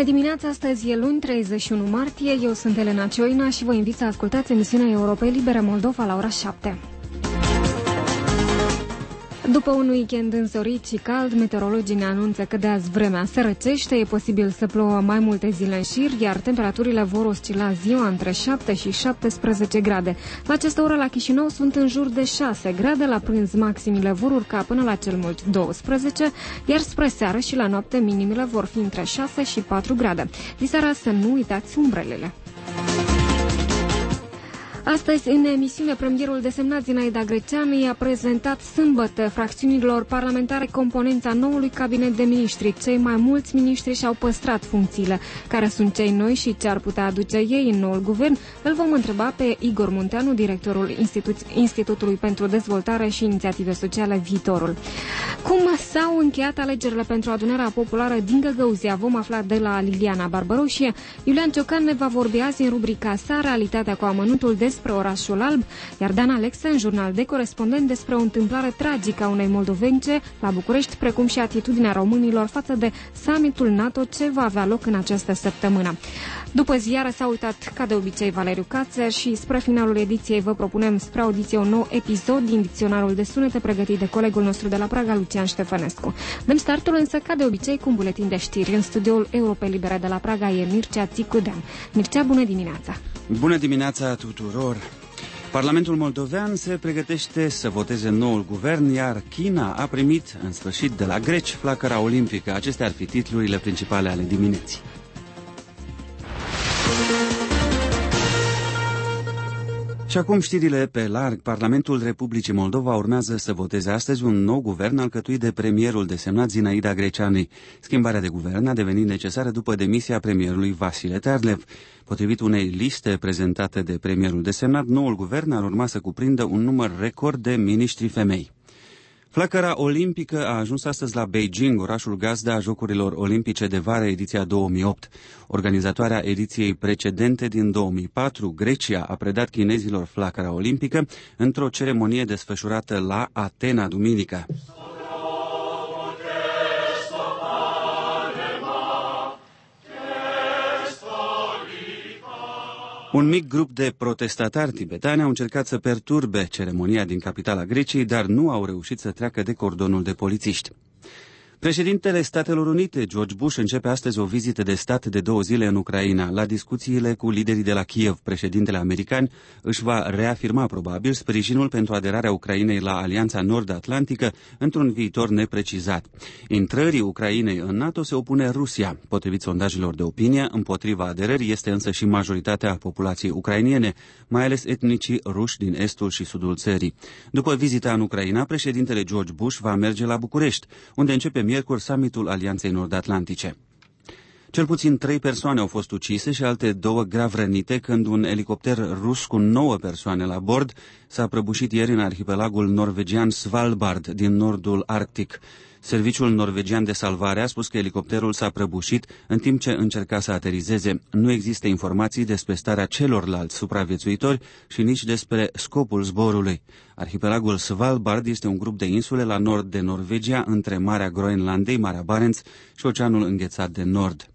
dimineața, astăzi e luni, 31 martie, eu sunt Elena Cioina și vă invit să ascultați emisiunea Europei Libere Moldova la ora 7. După un weekend însorit și cald, meteorologii ne anunță că de azi vremea se răcește, e posibil să plouă mai multe zile în șir, iar temperaturile vor oscila ziua între 7 și 17 grade. La această oră la Chișinău sunt în jur de 6 grade, la prânz maximile vor urca până la cel mult 12, iar spre seară și la noapte minimile vor fi între 6 și 4 grade. Diseara să nu uitați umbrelele. Astăzi, în emisiune, premierul desemnat Zinaida Greceanu i-a prezentat sâmbătă fracțiunilor parlamentare componența noului cabinet de miniștri. Cei mai mulți miniștri și-au păstrat funcțiile. Care sunt cei noi și ce ar putea aduce ei în noul guvern? Îl vom întreba pe Igor Munteanu, directorul Institutului pentru Dezvoltare și Inițiative Sociale Viitorul. Cum s-au încheiat alegerile pentru adunarea populară din Găgăuzia? Vom afla de la Liliana Barbaroșie. Iulian Ciocan ne va vorbi azi în rubrica sa Realitatea cu amănuntul despre orașul alb, iar Dan Alexe, în jurnal de corespondent, despre o întâmplare tragică a unei moldovence la București, precum și atitudinea românilor față de summitul NATO ce va avea loc în această săptămână. După ziară s-a uitat, ca de obicei, Valeriu Cațer și spre finalul ediției vă propunem spre audiție un nou episod din dicționarul de sunete pregătit de colegul nostru de la Praga, Lucian Ștefănescu. Dăm startul însă, ca de obicei, cu un buletin de știri. În studioul Europei Libere de la Praga e Mircea Țicudean. Mircea, bună dimineața! Bună dimineața tuturor! Parlamentul moldovean se pregătește să voteze noul guvern, iar China a primit, în sfârșit, de la greci flacăra olimpică. Acestea ar fi titlurile principale ale dimineții. Și acum știrile pe larg. Parlamentul Republicii Moldova urmează să voteze astăzi un nou guvern alcătuit de premierul desemnat Zinaida Greceanu. Schimbarea de guvern a devenit necesară după demisia premierului Vasile Târlev. Potrivit unei liste prezentate de premierul desemnat, noul guvern ar urma să cuprindă un număr record de miniștri femei. Flacăra olimpică a ajuns astăzi la Beijing, orașul gazdă a Jocurilor Olimpice de vară, ediția 2008. Organizatoarea ediției precedente din 2004, Grecia, a predat chinezilor flacăra olimpică într-o ceremonie desfășurată la Atena duminică. Un mic grup de protestatari tibetani au încercat să perturbe ceremonia din capitala Greciei, dar nu au reușit să treacă de cordonul de polițiști. Președintele Statelor Unite, George Bush, începe astăzi o vizită de stat de 2 zile în Ucraina. La discuțiile cu liderii de la Kiev, președintele american își va reafirma probabil sprijinul pentru aderarea Ucrainei la Alianța Nord-Atlantică într-un viitor neprecizat. Intrării Ucrainei în NATO se opune Rusia. Potrivit sondajelor de opinie, împotriva aderării este însă și majoritatea populației ucrainiene, mai ales etnicii ruși din estul și sudul țării. După vizita în Ucraina, președintele George Bush va merge la București, unde începe miercuri summitul Alianței Nord-Atlantice. Cel puțin 3 persoane au fost ucise și alte 2 grav rănite când un elicopter rus cu 9 persoane la bord s-a prăbușit ieri în arhipelagul norvegian Svalbard din nordul Arctic. Serviciul norvegian de salvare a spus că elicopterul s-a prăbușit în timp ce încerca să aterizeze. Nu există informații despre starea celorlalți supraviețuitori și nici despre scopul zborului. Arhipelagul Svalbard este un grup de insule la nord de Norvegia, între Marea Groenlandei, Marea Barents și Oceanul Înghețat de Nord.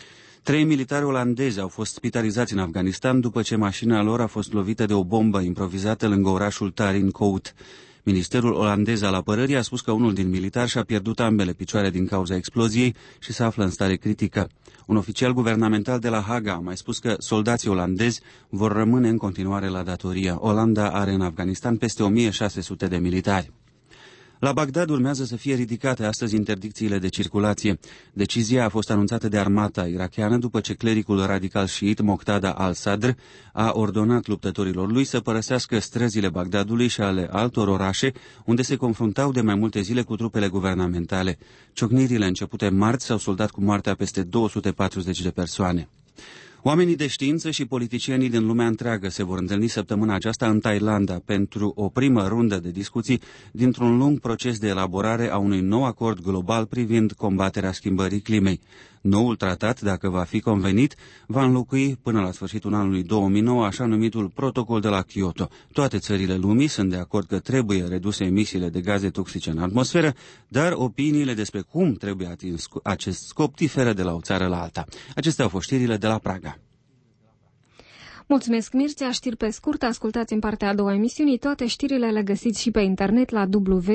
3 militari olandezi au fost spitalizați în Afganistan după ce mașina lor a fost lovită de o bombă improvizată lângă orașul Tarin Kowt. Ministerul olandez al apărării a spus că unul din militari și-a pierdut ambele picioare din cauza exploziei și se află în stare critică. Un oficial guvernamental de la Haga a mai spus că soldații olandezi vor rămâne în continuare la datorie. Olanda are în Afganistan peste 1600 de militari. La Bagdad urmează să fie ridicate astăzi interdicțiile de circulație. Decizia a fost anunțată de armata irakiană după ce clericul radical șiit Moqtada al-Sadr a ordonat luptătorilor lui să părăsească străzile Bagdadului și ale altor orașe unde se confruntau de mai multe zile cu trupele guvernamentale. Ciocnirile începute marți s-au soldat cu moartea peste 240 de persoane. Oamenii de știință și politicienii din lumea întreagă se vor întâlni săptămâna aceasta în Thailanda pentru o primă rundă de discuții dintr-un lung proces de elaborare a unui nou acord global privind combaterea schimbării climei. Noul tratat, dacă va fi convenit, va înlocui până la sfârșitul anului 2009 așa numitul protocol de la Kyoto. Toate țările lumii sunt de acord că trebuie reduse emisiile de gaze toxice în atmosferă, dar opiniile despre cum trebuie atins acest scop diferă de la o țară la alta. Acestea au fost știrile de la Praga. Mulțumesc, Mircea. Știri pe scurt. Ascultați în partea a doua a emisiunii. Toate știrile le găsiți și pe internet la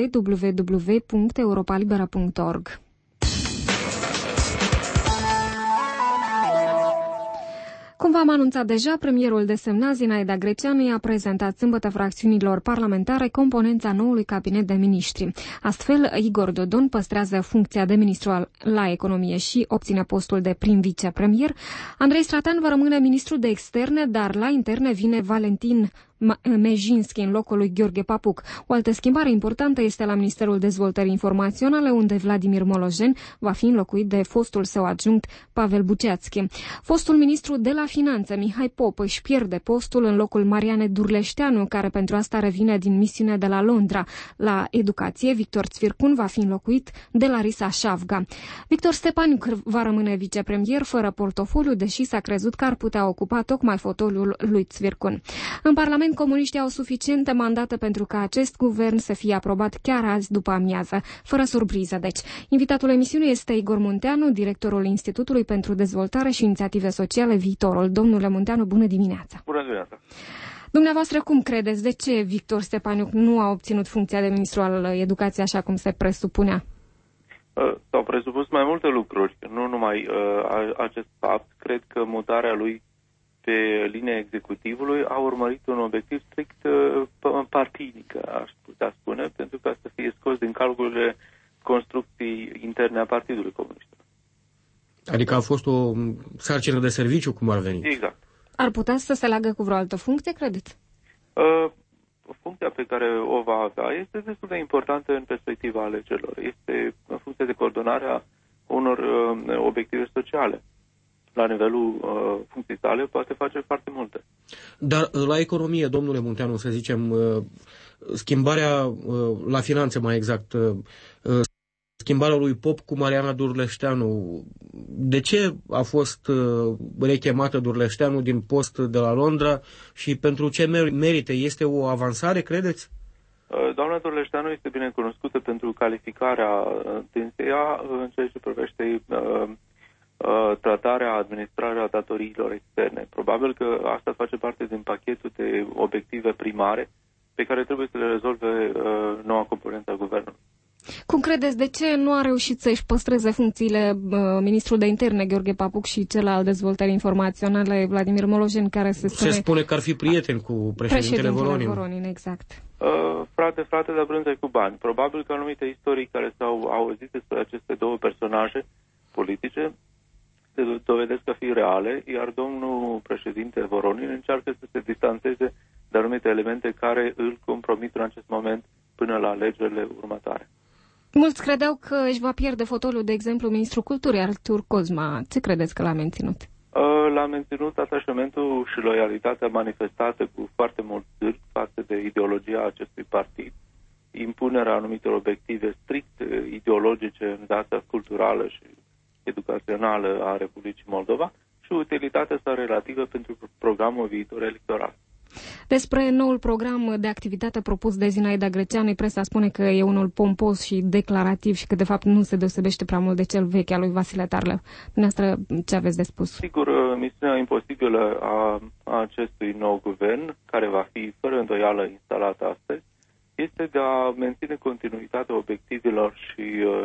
www.europalibera.org. Cum v-am anunțat deja, premierul desemnat Zinaida Greceanu i-a prezentat sâmbătă fracțiunilor parlamentare componența noului cabinet de miniștri. Astfel, Igor Dodon păstrează funcția de ministru la economie și obține postul de prim vicepremier. Andrei Stratan va rămâne ministru de externe, dar la interne vine Valentin Mejinski în locul lui Gheorghe Papuc. O altă schimbare importantă este la Ministerul Dezvoltării Informaționale, unde Vladimir Molojen va fi înlocuit de fostul său adjunct Pavel Buceațchi. Fostul ministru de la Finanțe, Mihai Pop, își pierde postul în locul Mariane Durleșteanu, care pentru asta revine din misiune de la Londra. La educație, Victor Țvircun va fi înlocuit de Larisa Șavga. Victor Stepaniuc va rămâne vicepremier fără portofoliu, deși s-a crezut că ar putea ocupa tocmai fotoliul lui Țvircun. În Parlament, comuniștii au suficiente mandate pentru ca acest guvern să fie aprobat chiar azi după amiază, fără surpriză. Deci, invitatul emisiunii este Igor Munteanu, directorul Institutului pentru Dezvoltare și Inițiative Sociale Viitorul. Domnule Munteanu, bună dimineața! Bună dimineața! Dumneavoastră, cum credeți? De ce Victor Stepaniuc nu a obținut funcția de ministru al educației așa cum se presupunea? S-au presupus mai multe lucruri, nu numai acest fapt. Cred că mutarea lui pe linia executivului a urmărit un obiectiv strict partinică, aș putea spune, pentru ca să fie scos din calculele construcții interne a Partidului Comunist. Adică a fost o sarcină de serviciu, cum ar veni. Exact. Ar putea să se leagă cu vreo altă funcție, credeți? Funcția pe care o va avea este destul de importantă în perspectiva alegerilor. Este funcția de coordonare a unor obiective sociale. La nivelul funcției sale poate face foarte multe. Dar la economie, domnule Munteanu, să zicem, schimbarea la finanțe mai exact, schimbarea lui Pop cu Mariana Durleșteanu, de ce a fost rechemată Durleșteanu din post de la Londra și pentru ce merite? Este o avansare, credeți? Doamna Durleșteanu este bine cunoscută pentru calificarea dânseia în ceea ce privește tratarea, administrarea datoriilor externe. Probabil că asta face parte din pachetul de obiective primare pe care trebuie să le rezolve noua componență a guvernului. Cum credeți, de ce nu a reușit să-și păstreze funcțiile ministrul de interne Gheorghe Papuc și cel al dezvoltării informaționale Vladimir Molojen, care se spune că ar fi prieten cu președintele Voronin? Exact. Frate de brânză cu bani. Probabil că anumite istorii care s-au auzit despre aceste două personaje politice se dovedesc a fi reale, iar domnul președinte Voronin încearcă să se distanțeze de anumite elemente care îl compromit în acest moment până la alegerile următoare. Mulți credeau că își va pierde fotoliul, de exemplu, ministrul culturii, Artur Cozma. Ce credeți că l-a menținut? L-a menținut atașamentul și loialitatea manifestată cu foarte mult zârg față de ideologia acestui partid, impunerea anumitor obiective strict ideologice în viața culturală și educațională a Republicii Moldova și utilitatea sa relativă pentru programul viitor electoral. Despre noul program de activitate propus de Zinaida Greceanu, presa spune că e unul pompos și declarativ și că de fapt nu se deosebește prea mult de cel vechi al lui Vasile Tarlev. Dumneavoastră, ce aveți de spus? Sigur, misiunea imposibilă a acestui nou guvern, care va fi fără îndoială instalată astăzi, este de a menține continuitatea obiectivelor și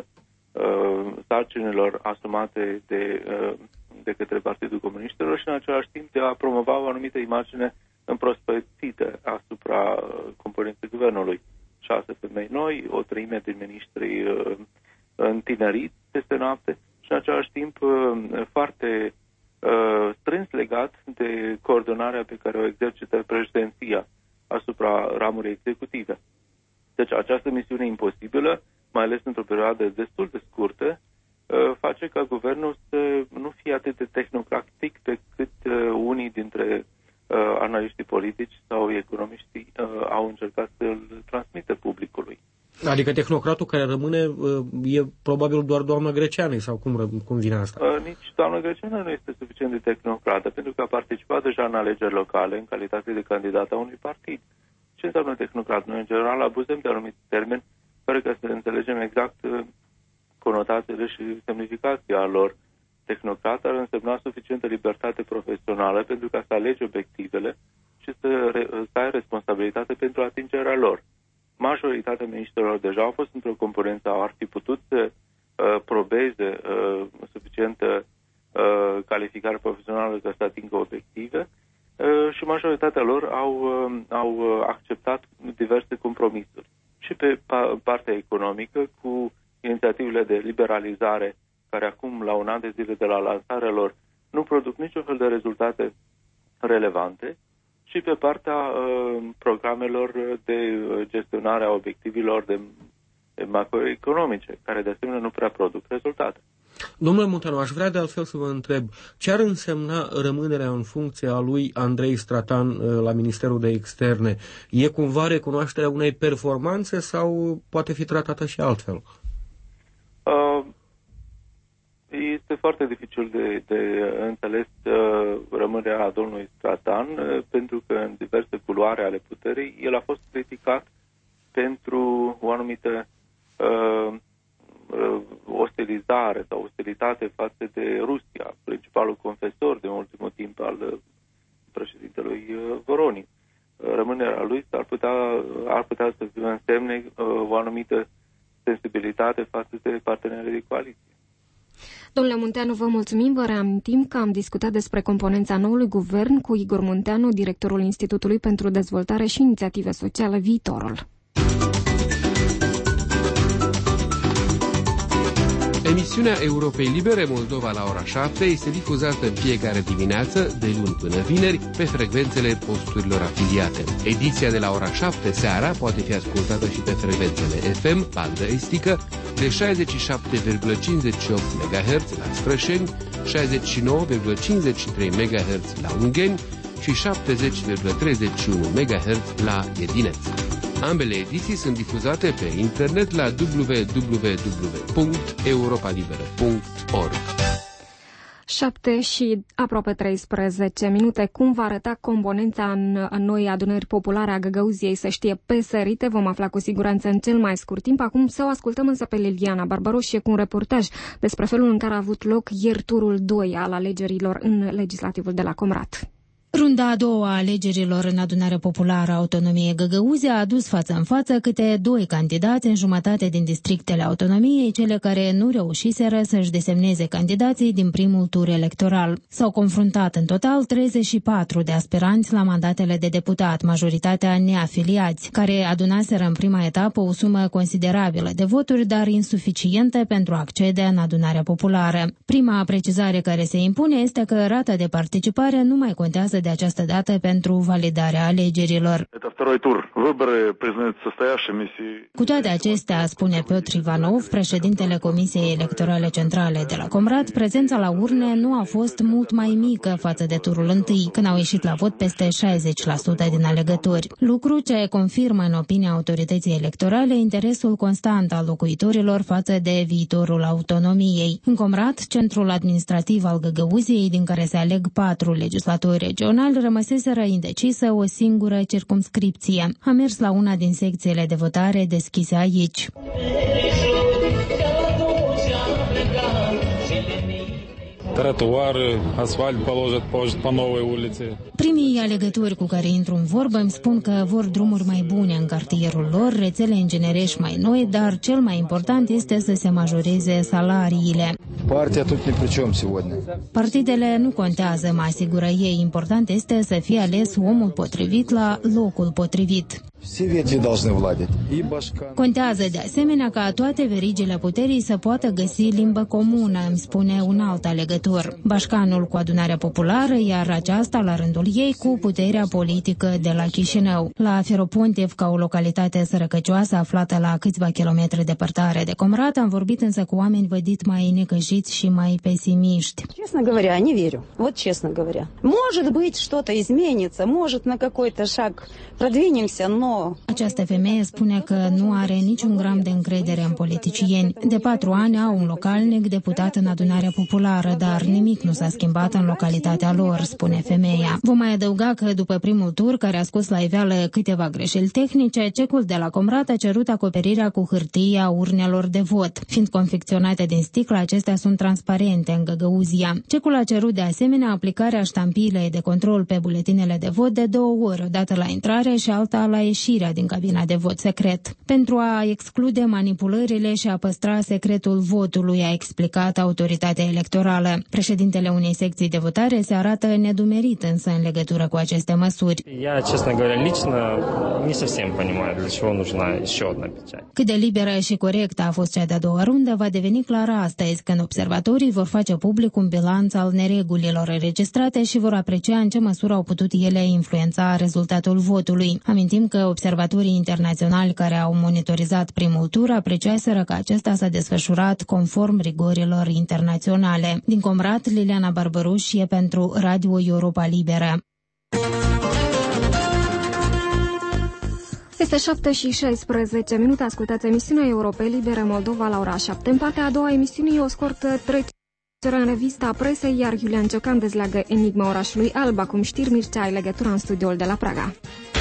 sarcinilor asumate de către Partidul Comuniștilor și în același timp de a promova o anumită imagine împrospățită asupra componenței guvernului. 6 femei noi, o treime din miniștri întineriți peste noapte și în același timp foarte strâns legat de coordonarea pe care o exercită președinția asupra ramurii executive. Deci această misiune imposibilă, mai ales într-o perioadă destul de scurtă, face ca guvernul să nu fie atât de tehnocratic pe cât unii dintre analiștii politici sau economiștii au încercat să-l transmită publicului. Adică tehnocratul care rămâne e probabil doar doamna Greceanu, sau cum vine asta? Nici doamna Greceanu nu este suficient de tehnocrată, pentru că a participat deja în alegeri locale în calitate de candidat a unui partid. Ce înseamnă tehnocrat? Noi, în general, abuzăm de anumiți termeni, fără ca să înțelegem exact conotațiile și semnificația lor. Tehnocrat ar însemna suficientă libertate profesională pentru ca să alegi obiectivele și să ai responsabilitate pentru atingerea lor. Majoritatea miniștrilor deja au fost într-o componență, ar fi putut să probeze suficientă calificare profesională ca să atingă obiective și majoritatea lor au acceptat diverse compromisuri. Și pe partea economică, cu inițiativele de liberalizare, care acum, la un an de zile de la lansarea lor, nu produc niciun fel de rezultate relevante, și pe partea programelor de gestionare a obiectivelor de macroeconomice, care de asemenea nu prea produc rezultate. Domnule Munteanu, aș vrea de altfel să vă întreb, ce ar însemna rămânerea în funcție a lui Andrei Stratan la Ministerul de Externe? E cumva recunoașterea unei performanțe sau poate fi tratată și altfel? Este foarte dificil de înțeles rămânerea domnului Stratan, pentru că în diverse culoare ale puterii el a fost criticat pentru o anumită ostilizare sau ostilitate față de Rusia, principalul confesor de ultimul timp al președintelui Voronin. Rămânerea lui ar putea să însemne o anumită sensibilitate față de partenerii de coaliție. Domnule Munteanu, vă mulțumim. Vă reamintim că am discutat despre componența noului guvern cu Igor Munteanu, directorul Institutului pentru Dezvoltare și Inițiative Sociale Viitorul. Emisiunea Europei Libere Moldova la ora 7 este difuzată în fiecare dimineață, de luni până vineri, pe frecvențele posturilor afiliate. Ediția de la ora 7 seara poate fi ascultată și pe frecvențele FM, bandă estică, de 67,58 MHz la Strășeni, 69,53 MHz la Ungheni și 70,31 MHz la Edineț. Ambele ediții sunt difuzate pe internet la www.europarlibera.org. 7 și aproape 13 minute. Cum va arăta componența în noi adunări populare a Găgăuziei, să știe pesărite, vom afla cu siguranță în cel mai scurt timp. Acum să o ascultăm însă pe Liliana Barbaroșie cu un reportaj despre felul în care a avut loc ieri turul 2 al alegerilor în legislativul de la Comrat. Runda a doua a alegerilor în adunarea populară a autonomiei Găgăuzia a adus față în față câte 2 candidați în jumătate din districtele autonomiei, cele care nu reușiseră să-și desemneze candidații din primul tur electoral. S-au confruntat în total 34 de aspiranți la mandatele de deputat, majoritatea neafiliați, care adunaseră în prima etapă o sumă considerabilă de voturi, dar insuficientă pentru a accede în adunarea populară. Prima precizare care se impune este că rata de participare nu mai contează de această dată pentru validarea alegerilor. Cu toate acestea, spune Piotr Ivanov, președintele Comisiei Electorale Centrale de la Comrat, prezența la urne nu a fost mult mai mică față de turul întâi, când au ieșit la vot peste 60% din alegători. Lucru ce confirmă, în opinia autorității electorale, interesul constant al locuitorilor față de viitorul autonomiei. În Comrat, centrul administrativ al Găgăuziei, din care se aleg 4 legislatori regionali, rămăseseră indecisă o singură circumscripție. A mers la una din secțiile de votare deschise aici. Trotuar, asfalt poложат по новой улице. Primii alegători cu care intru în vorbă îmi spun că vor drumuri mai bune în cartierul lor, rețele inginerești mai noi, dar cel mai important este să se majoreze salariile. Partidele nu contează, mă asigură ei. Important este să fie ales omul potrivit la locul potrivit. Contează de asemenea ca toate verigile puterii să poată găsi limbă comună, îmi spune un alt alegător. Bașcanul cu Adunarea Populară, iar aceasta la rândul ei cu puterea politică de la Chișinău. La Feropontiv, o localitate sărăcăcioasă aflată la câțiva kilometri departare de Comrat, am vorbit însă cu oameni vădit mai necăjiți și mai pesimiști. Честно говоря, не верю. Вот честно говоря. Может быть, что-то изменится, может, на какой-то шаг продвинемся, но... Această femeie spune că nu are niciun gram de încredere în politicieni. De 4 ani au un localnic deputat în Adunarea Populară, dar nimic nu s-a schimbat în localitatea lor, spune femeia. Vom mai adăuga că după primul tur, care a scos la iveală câteva greșeli tehnice, cecul de la Comrat a cerut acoperirea cu hârtie a urnelor de vot. Fiind confecționate din sticlă, acestea sunt transparente în Găgăuzia. Cecul a cerut de asemenea aplicarea ștampilei de control pe buletinele de vot de 2 ori, o dată la intrare și alta la ieșirea din cabina de vot secret. Pentru a exclude manipulările și a păstra secretul votului, a explicat autoritatea electorală. Președintele unei secții de votare se arată nedumerit însă în legătură cu aceste măsuri. Cât de liberă și corectă a fost cea de-a doua rundă va deveni clară astăzi, când observatorii vor face public un bilanț al neregulilor înregistrate și vor aprecia în ce măsură au putut ele influența rezultatul votului. Amintim că observatorii internaționali care au monitorizat primul tur apreciaseră că acesta s-a desfășurat conform rigorilor internaționale. Din Comrat, Liliana Barbăruș e pentru Radio Europa Liberă. Este 7:16 minute, ascultați emisiunea Europei Libere Moldova la ora 7. În partea a doua emisiunii o scurtă trecere în revista presei, iar Iulian Ciocan dezleagă enigma orașului Alb. Acum știri, Mircea, ai legătura în studioul de la Praga.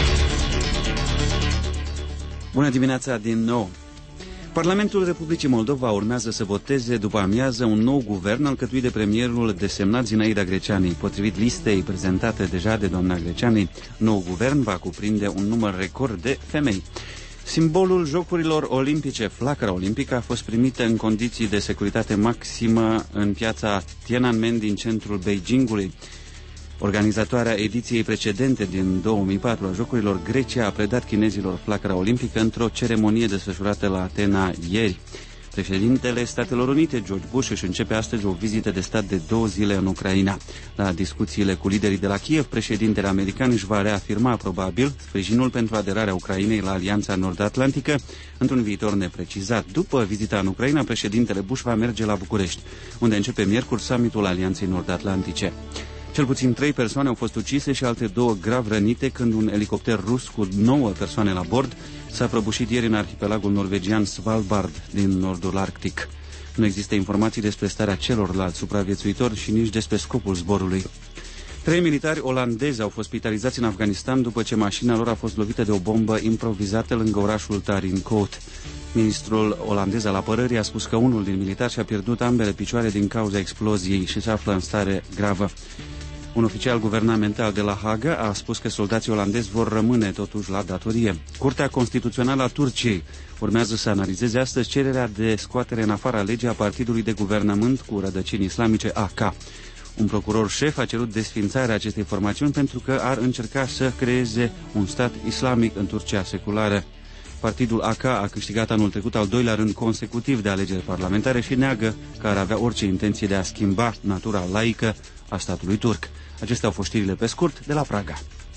Bună dimineața din nou! Parlamentul Republicii Moldova urmează să voteze după amiază un nou guvern alcătuit de premierul desemnat Zinaida Greceani. Potrivit listei prezentate deja de doamna Greceani, nou guvern va cuprinde un număr record de femei. Simbolul Jocurilor Olimpice, flacăra olimpică, a fost primită în condiții de securitate maximă în piața Tiananmen din centrul Beijingului. Organizatoarea ediției precedente din 2004 a Jocurilor, Grecia a predat chinezilor flacăra olimpică într-o ceremonie desfășurată la Atena ieri. Președintele Statelor Unite, George Bush, își începe astăzi o vizită de stat de 2 zile în Ucraina. La discuțiile cu liderii de la Kiev, președintele american își va reafirma probabil sprijinul pentru aderarea Ucrainei la Alianța Nord-Atlantică într-un viitor neprecizat. După vizita în Ucraina, președintele Bush va merge la București, unde începe miercuri summitul Alianței Nord-Atlantice. Cel puțin 3 persoane au fost ucise și alte 2 grav rănite când un elicopter rus cu 9 persoane la bord s-a prăbușit ieri în arhipelagul norvegian Svalbard din nordul Arctic. Nu există informații despre starea celorlalți supraviețuitori și nici despre scopul zborului. 3 militari olandezi au fost spitalizați în Afganistan după ce mașina lor a fost lovită de o bombă improvizată lângă orașul Tarin Kowt. Ministrul olandez al apărării a spus că unul din militari și-a pierdut ambele picioare din cauza exploziei și se află în stare gravă. Un oficial guvernamental de la Haga a spus că soldații olandezi vor rămâne totuși la datorie. Curtea Constituțională a Turciei urmează să analizeze astăzi cererea de scoatere în afara legii a partidului de guvernământ cu rădăcini islamice AK. Un procuror șef a cerut desființarea acestei formațiuni pentru că ar încerca să creeze un stat islamic în Turcia seculară. Partidul AK a câștigat anul trecut al 2-lea rând consecutiv de alegeri parlamentare și neagă că ar avea orice intenție de a schimba natura laică a statului turc. Acestea au fost știrile pe scurt de la Praga.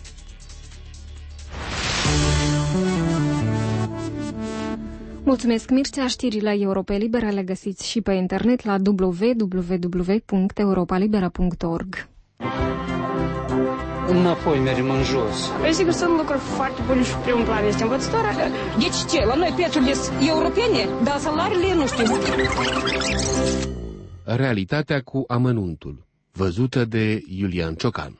Mulțumesc, Mircea. Știrile Europei Libere le găsiți și pe internet la www.europalibera.org. Înapoi mergem în jos. Sigur, sunt lucruri foarte bune și primul plan este învățătoarea. Deci ce? La noi prețurile sunt europene, dar salariile nu știu. Realitatea cu amănuntul, văzută de Iulian Ciocan.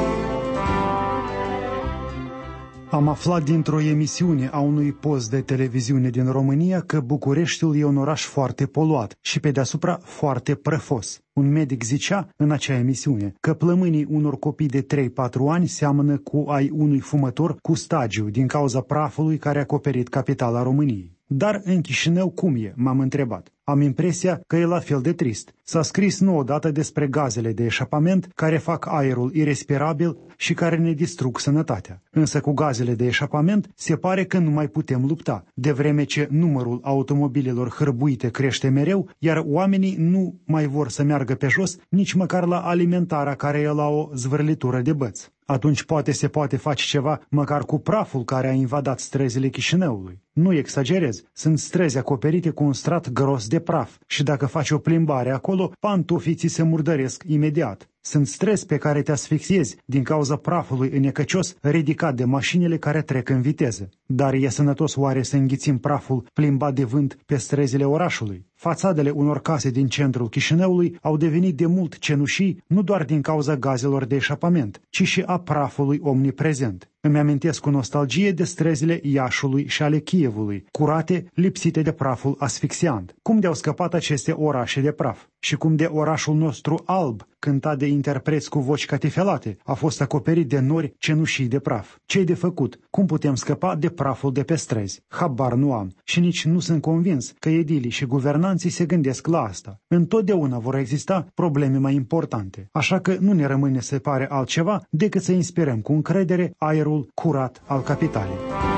Am aflat dintr-o emisiune a unui post de televiziune din România că Bucureștiul e un oraș foarte poluat și pe deasupra foarte prăfos. Un medic zicea în acea emisiune că plămânii unor copii de 3-4 ani seamănă cu ai unui fumător cu stagiu din cauza prafului care a acoperit capitala României. Dar în Chișinău cum e, m-am întrebat. Am impresia că e la fel de trist. S-a scris nu odată despre gazele de eșapament care fac aerul irrespirabil și care ne distrug sănătatea. Însă cu gazele de eșapament se pare că nu mai putem lupta, de vreme ce numărul automobilelor hărbuite crește mereu, iar oamenii nu mai vor să meargă pe jos nici măcar la alimentarea care e la o zvârlitură de băț. Atunci poate se poate face ceva măcar cu praful care a invadat străzile Chișinăului. Nu exagerez, sunt străzi acoperite cu un strat gros de praf și dacă faci o plimbare acolo, pantofii ți se murdăresc imediat. Sunt străzi pe care te asfixiezi din cauza prafului înecăcios ridicat de mașinile care trec în viteză. Dar e sănătos oare să înghițim praful plimbat de vânt pe străzile orașului? Fațadele unor case din centrul Chișinăului au devenit de mult cenușii nu doar din cauza gazelor de eșapament, ci și a prafului omniprezent. Îmi amintesc cu nostalgie de străzile Iașului și ale Kievului, curate, lipsite de praful asfixiant. Cum de-au scăpat aceste orașe de praf? Și cum de orașul nostru alb, cântat de interpreți cu voci catifelate, a fost acoperit de nori cenușii de praf. Ce-i de făcut? Cum putem scăpa de praful de pe străzi? Habar nu am și nici nu sunt convins că edilii și guvernanții se gândesc la asta. Întotdeauna vor exista probleme mai importante, așa că nu ne rămâne să pare altceva decât să inspirăm cu încredere aerul curat al capitalei.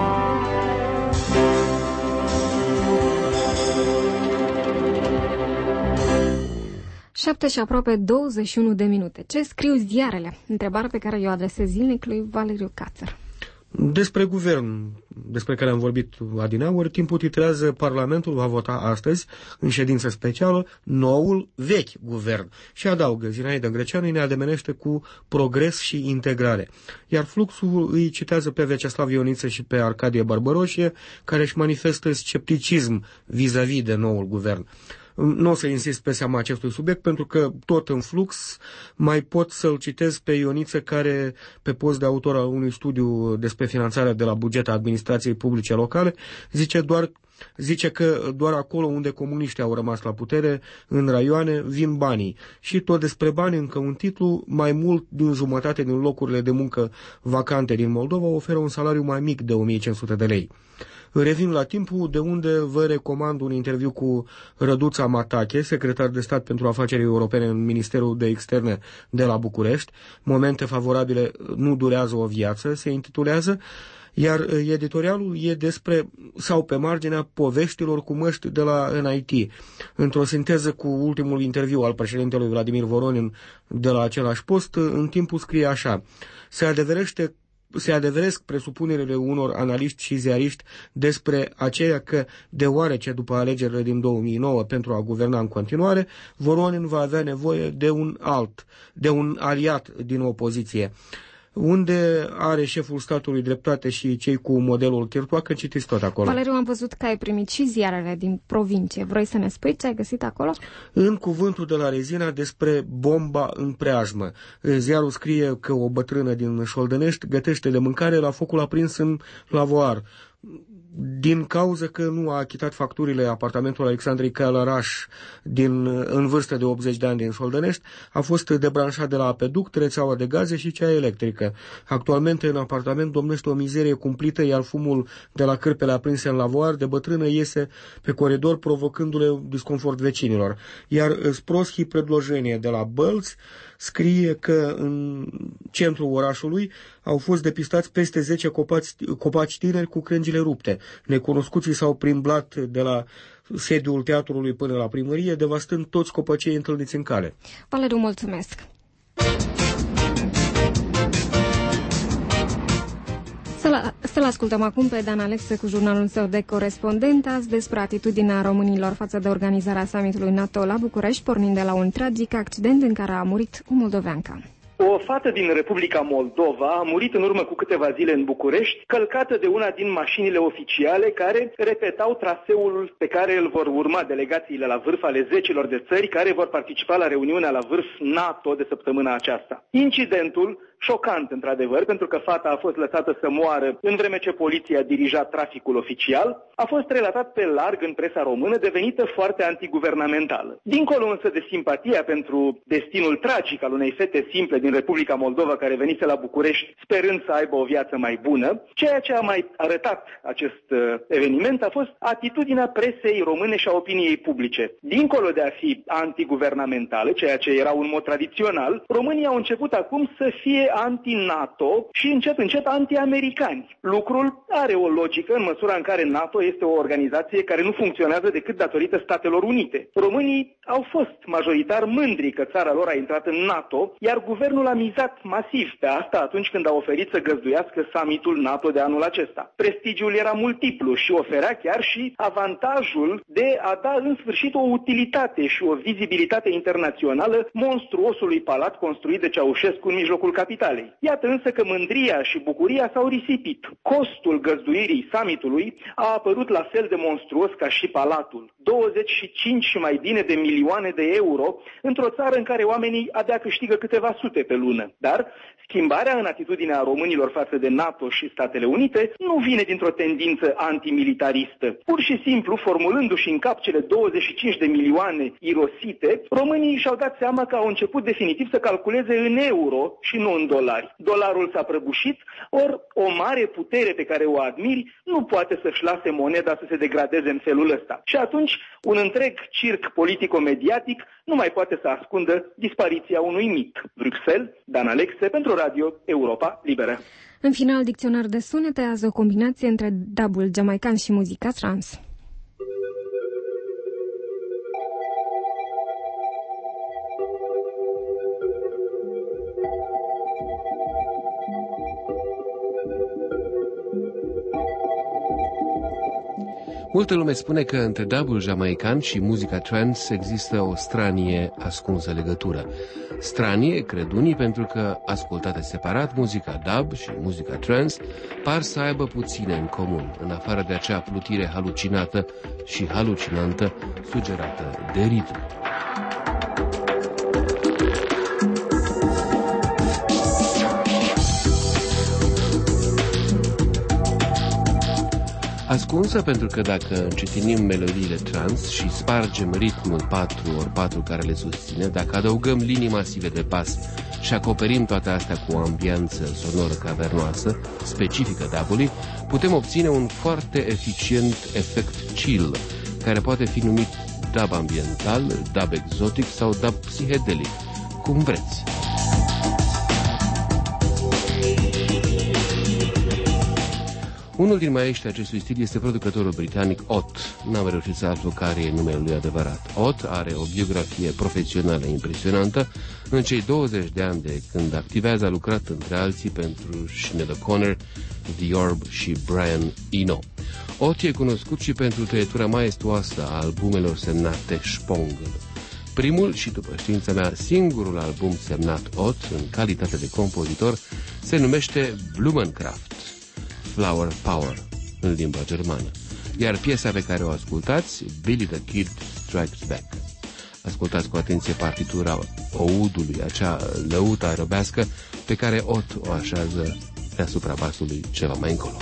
Șapte și aproape 21 de minute. Ce scriu ziarele? Întrebare pe care o adresez zilnic lui Valeriu Cațăr. Despre guvern, despre care am vorbit adineauri, timpul titrează Parlamentul va vota astăzi, în ședință specială, noul vechi guvern. Și adaugă, Zinaida Greceanu ne ademenește cu progres și integrare. Iar Fluxul îi citează pe Vyacheslav Ioniță și pe Arcadie Barbaroșie, care își manifestă scepticism vis-a-vis de noul guvern. Nu o să insist pe seama acestui subiect, pentru că tot în Flux mai pot să-l citez pe Ioniță, care, pe post de autor al unui studiu despre finanțarea de la buget a administrației publice locale, zice că doar acolo unde comuniștii au rămas la putere, în raioane, vin banii. Și tot despre bani, încă un titlu, mai mult din jumătate din locurile de muncă vacante din Moldova oferă un salariu mai mic de 1500 de lei. Revin la timpul, de unde vă recomand un interviu cu Răduța Matache, secretar de stat pentru afaceri europene în Ministerul de Externe de la București. Momente favorabile nu durează o viață, se intitulează, iar editorialul e despre sau pe marginea poveștilor cu măști de la NIT. Într-o sinteză cu ultimul interviu al președintelui Vladimir Voronin de la același post, în timpul scrie așa: se adeveresc presupunerile unor analiști și ziariști despre aceea că, deoarece după alegerile din 2009 pentru a guverna în continuare, Voronin va avea nevoie de un aliat din opoziție. Unde are șeful statului dreptate și cei cu modelul Chirtoacă, citiți tot acolo. Valeriu, am văzut că ai primit și ziarele din provincie. Vrei să ne spui ce ai găsit acolo? În cuvântul de la Rezina despre bomba în preajmă. Ziarul scrie că o bătrână din Șoldănești gătește de mâncare la focul aprins în lavoar. Din cauza că nu a achitat facturile apartamentului Alexandrei Călăraș în vârstă de 80 de ani din Șoldănești, a fost debranșat de la apeduct, rețeaua de gaze și cea electrică. Actualmente în apartament domnește o mizerie cumplită, iar fumul de la cârpele aprinse în lavoar de bătrână iese pe coridor, provocându-le disconfort vecinilor. Iar Sproschi Predlojenie de la Bălți scrie că în centrul orașului au fost depistați peste 10 copaci tineri cu crengile rupte. Necunoscuții s-au plimblat de la sediul teatrului până la primărie, devastând toți copacii întâlniți în cale. Valeriu, mulțumesc! Să-l ascultăm acum pe Dan Alexe cu jurnalul său de corespondent azi despre atitudinea românilor față de organizarea summitului NATO la București, pornind de la un tragic accident în care a murit o moldoveancă. O fată din Republica Moldova a murit în urmă cu câteva zile în București, călcată de una din mașinile oficiale care repetau traseul pe care îl vor urma delegațiile la vârf ale 10 de țări care vor participa la reuniunea la vârf NATO de săptămâna aceasta. Incidentul șocant, într-adevăr, pentru că fata a fost lăsată să moară în vreme ce poliția dirija traficul oficial, a fost relatat pe larg în presa română, devenită foarte antiguvernamentală. Dincolo însă de simpatia pentru destinul tragic al unei fete simple din Republica Moldova care venise la București sperând să aibă o viață mai bună, ceea ce a mai arătat acest eveniment a fost atitudinea presei române și a opiniei publice. Dincolo de a fi antiguvernamentală, ceea ce era un mod tradițional, românii au început acum să fie anti-NATO și încet anti-americani. Lucrul are o logică în măsura în care NATO este o organizație care nu funcționează decât datorită Statelor Unite. Românii au fost majoritar mândri că țara lor a intrat în NATO, iar guvernul a mizat masiv pe asta atunci când a oferit să găzduiască summitul NATO de anul acesta. Prestigiul era multiplu și oferea chiar și avantajul de a da în sfârșit o utilitate și o vizibilitate internațională monstruosului palat construit de Ceaușescu în mijlocul capitalei. Iată însă că mândria și bucuria s-au risipit. Costul găzduirii summitului a apărut la fel de monstruos ca și palatul. 25 și mai bine de milioane de euro într-o țară în care oamenii abia câștigă câteva sute pe lună. Dar schimbarea în atitudinea românilor față de NATO și Statele Unite nu vine dintr-o tendință antimilitaristă. Pur și simplu, formulându-și în cap cele 25 de milioane irosite, românii și-au dat seama că au început definitiv să calculeze în euro și nu în dolari. Dolarul s-a prăbușit, ori o mare putere pe care o admiri nu poate să-și lase moneda să se degradeze în felul ăsta. Și atunci, un întreg circ politico-mediatic nu mai poate să ascundă dispariția unui mit. Bruxelles, Dan Alexe, pentru Radio Europa Liberă. În final, dicționar de sunete azi o combinație între dubul jamaican și muzica trance. Multă lume spune că între dubul jamaican și muzica trance există o stranie ascunsă legătură. Stranie, cred unii, pentru că, ascultate separat, muzica dub și muzica trance par să aibă puține în comun, în afară de acea plutire halucinată și halucinantă sugerată de ritm. Ascunsă pentru că dacă încetinim melodiile trance și spargem ritmul 4x4 care le susține, dacă adăugăm linii masive de bas și acoperim toate astea cu o ambianță sonoră cavernoasă, specifică dubului, putem obține un foarte eficient efect chill, care poate fi numit dub ambiental, dub exotic sau dub psihedelic, cum vreți. Unul din maestrii acestui stil este producătorul britanic Ott. N-am reușit să aflu care e numele lui adevărat. Ott are o biografie profesională impresionantă. În cei 20 de ani de când activează a lucrat între alții pentru Sinead O'Connor, The Orb și Brian Eno. Ott e cunoscut și pentru tăietura maestuoasă a albumelor semnate Spongl. Primul și, după știința mea, singurul album semnat Ott în calitate de compozitor se numește Blumenkraft, Flower Power, în limba germană. Iar piesa pe care o ascultați, Billy the Kid Strikes Back. Ascultați cu atenție partitura oudului, acea lăută arobească pe care Ott o așează deasupra basului ceva mai încolo.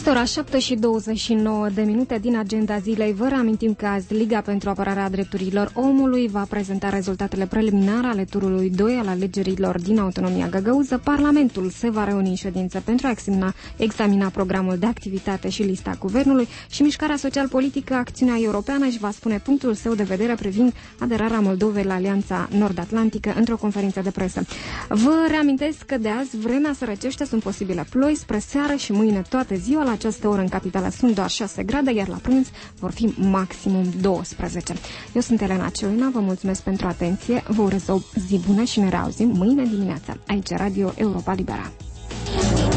Este ora 7:29 din agenda zilei. Vă reamintim că azi Liga pentru Apărarea Drepturilor Omului va prezenta rezultatele preliminare ale turului 2 al alegerilor din Autonomia Găgăuză. Parlamentul se va reuni în ședință pentru a examina programul de activitate și lista guvernului și Mișcarea Social-Politică Acțiunea Europeană își va spune punctul său de vedere privind aderarea Moldovei la Alianța Nord-Atlantică într-o conferință de presă. Vă reamintesc că de azi vremea se răcește, sunt posibile ploi spre seară și mâine toată ziua. La această oră în capitală sunt doar 6 grade, iar la prânz vor fi maximum 12. Eu sunt Elena Ciolina, vă mulțumesc pentru atenție, vă urez o zi bună și ne reauzim mâine dimineața aici Radio Europa Libera.